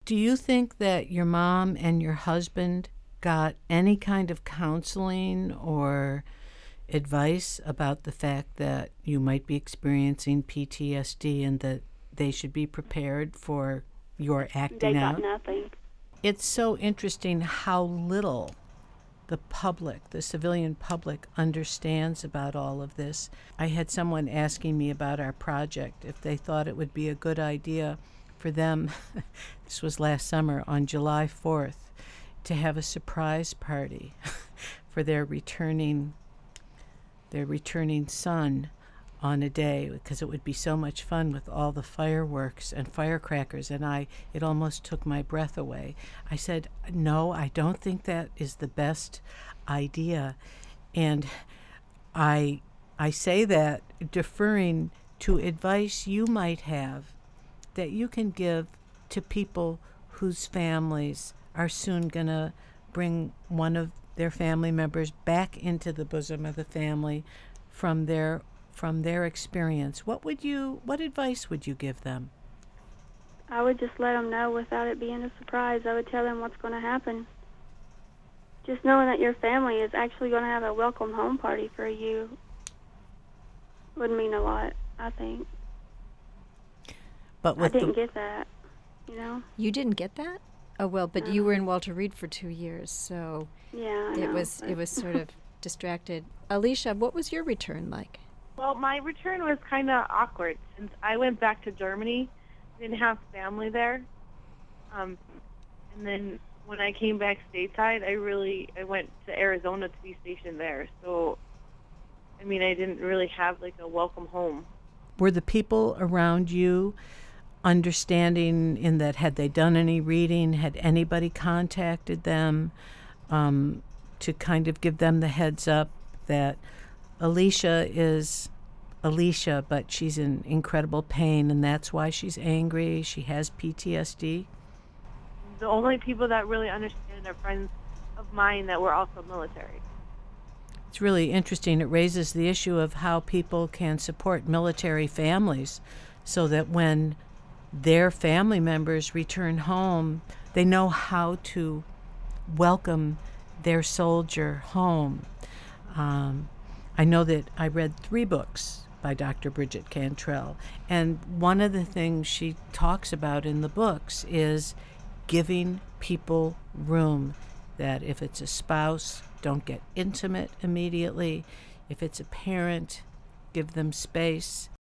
Do you think that your mom and your husband got any kind of counseling or advice about the fact that you might be experiencing PTSD and that they should be prepared for your They acting got out? nothing. It's so interesting how little the public, the civilian public, understands about all of this. I had someone asking me about our project, if they thought it would be a good idea for them, this was last summer, on July 4th, to have a surprise party for their returning son on a day, because it would be so much fun with all the fireworks and firecrackers, and it almost took my breath away. I said, no, I don't think that is the best idea. And I say that deferring to advice you might have that you can give to people whose families are soon going to bring one of their family members back into the bosom of the family from their experience. What advice would you give them? I would just let them know without it being a surprise. I would tell them what's going to happen. Just knowing that your family is actually going to have a welcome home party for you would mean a lot, I think. But I didn't get that, you know? You didn't get that? Oh, well, but you were in Walter Reed for 2 years, so Yeah, I it know, was but- it was sort of distracted. Alicia, what was your return like? Well, my return was kind of awkward since I went back to Germany. I didn't have family there. And then when I came back stateside, I went to Arizona to be stationed there. So, I mean, I didn't really have like a welcome home. Were the people around you understanding in that, had they done any reading? Had anybody contacted them to kind of give them the heads up that Alicia is Alicia, but she's in incredible pain, and that's why she's angry? She has PTSD? The only people that really understand are friends of mine that were also military. It's really interesting. It raises the issue of how people can support military families so that when their family members return home, they know how to welcome their soldier home. I know that I read 3 books by Dr. Bridget Cantrell, and one of the things she talks about in the books is giving people room, that if it's a spouse, don't get intimate immediately. If it's a parent, give them space.